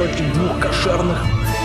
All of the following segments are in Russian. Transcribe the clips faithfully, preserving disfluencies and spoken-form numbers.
против двух кошерных.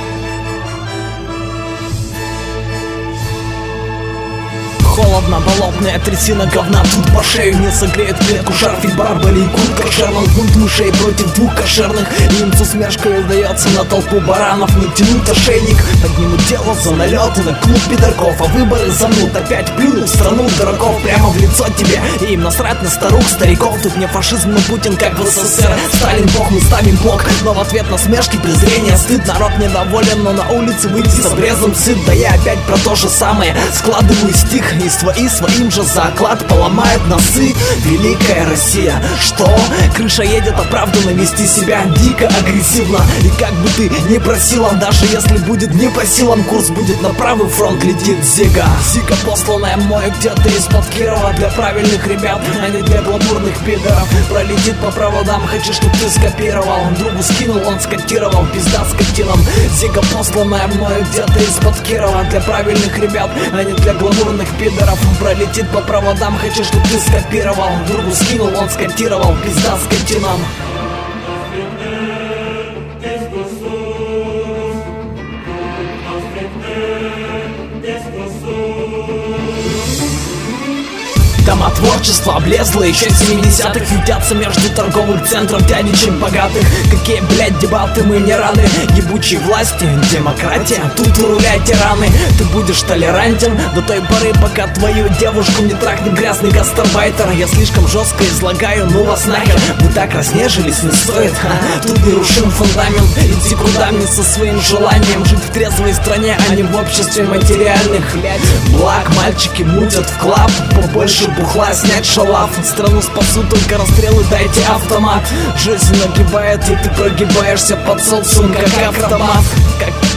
Холодно, болотная трясина говна тут по шею не согреет клетку, шарфик, барбари и куртка. Шерлок бунт мышей против двух кошерных. Им с усмешкой удается на толпу баранов натянуть ошейник. Поднимут дело за налеты на клуб пидорков, а выборы замнут. Опять плюнут в страну дураков прямо в лицо тебе. И им насрать на старух, стариков. Тут не фашизм, но Путин как в СССР. Сталин бог, мы ставим блок. Но в ответ на смешки, презрение, стыд. Народ недоволен, но на улице выйти с обрезом сыт. Да я опять про то же самое. Складываю стих и свои своим же заклад поломает носы. Великая Россия, что? Крыша едет, а правда навести себя дико агрессивно. И как бы ты не просила, даже если будет не по силам, курс будет на правый фронт, летит Зига. Зига, посланная мною где-то из-под Кирова. Для правильных ребят, а не для гламурных пидоров. Пролетит по проводам, хочу, чтоб ты скопировал. Другу скинул, он скотировал, пизда скотинам. Зига, посланная мною где-то из-под Кирова. Для правильных ребят, а не для гламурных пидоров. Пролетит по проводам, хочу, чтоб ты скопировал. Другу скинул, он скотировал, пизда скотинам. Дома творчества облезлые, еще семидесятых ютятся между торговых центров дядечек богатых. Какие, блядь, дебаты, мы не рады ебучей власти, демократия, тут у руля тираны. Ты будешь толерантен до той поры, пока твою девушку не трахнет грязный гастарбайтер. Я слишком жестко излагаю, ну вас нахер. Вы так разнежились, не стоит, ха. Тут нерушим фундамент, иди куда мне со своим желанием жить в трезвой стране, а не в обществе материальных благ. Мальчики мутят в клаб, побольше бухла, снять шалаф. Страну спасут только расстрелы, дайте автомат. Жизнь нагибает, и ты прогибаешься под социум, как автомат. Как